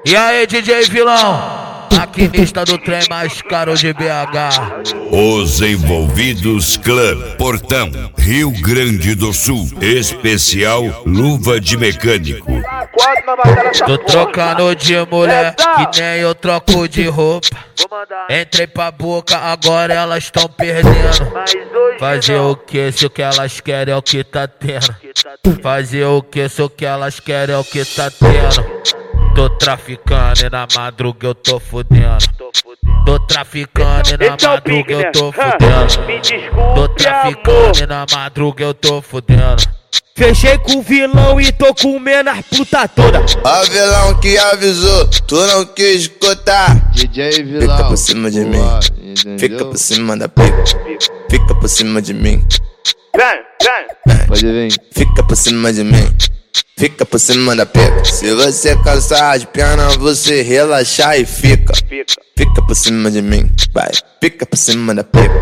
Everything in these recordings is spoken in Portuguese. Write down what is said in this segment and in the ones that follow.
E aí, DJ Vilão? Maquinista do trem mais caro de BH. Os envolvidos Clã Portão, Rio Grande do Sul. Especial Luva de Mecânico. Tô trocando de mulher que nem eu troco de roupa. Entrei pra boca, agora elas tão perdendo. Fazer o que, se o que elas querem é o que tá tendo. Fazer o que, se o que elas querem é o que tá tendo. Tô traficando e na madruga eu tô fudendo. Tô traficando e na madruga eu tô fudendo. Tô traficando e na madruga eu tô fudendo. Fechei com o vilão e tô comendo as puta toda. Ó vilão que avisou, tu não quis escutar. DJ Vilão, fica por cima de mim, fica por cima da pica. Fica por cima de mim, pode vir. Fica por cima de mim, fica por cima da pica. Se você cansar as pernas, você relaxar e fica. Fica por cima de mim, vai. Fica por cima da pica.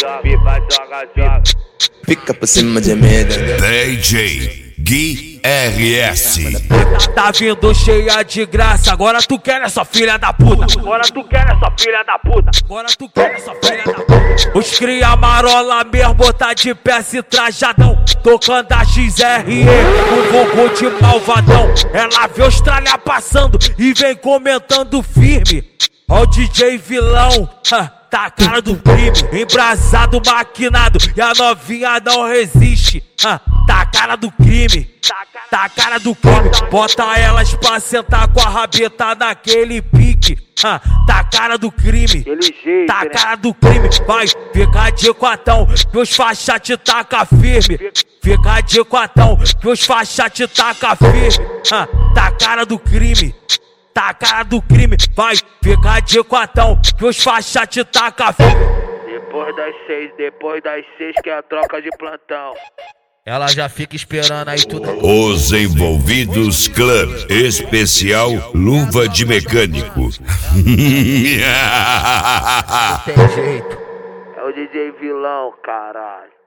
Fica por cima de mim. DJ Gui RS. Tá vindo cheia de graça, agora tu quer essa filha da puta. Agora tu quer essa filha da puta. Agora tu quer essa filha da puta. Os cria marola mesmo, tá de pé se trajadão. Tocando a XRE, com vovô de malvadão. Ela vê Austrália passando e vem comentando firme. Ó o DJ Vilão, tá a cara do crime. Embrasado, maquinado, e a novinha não resiste. Tá a cara do crime, tá a cara do crime. Bota elas pra sentar com a rabeta naquele pique. Tá a cara do crime, tá a cara do crime. Vai, fica de quatão, que os faixa te taca firme. Fica de quatão, que os faixa te taca firme. Tá a cara do crime, tá a cara do crime. Vai, fica de quatão, que os faixa te taca firme. Depois das seis que é a troca de plantão. Ela já fica esperando aí tudo. Os envolvidos Clã, especial Luva de Mecânico. Não tem jeito. É o DJ Vilão, caralho.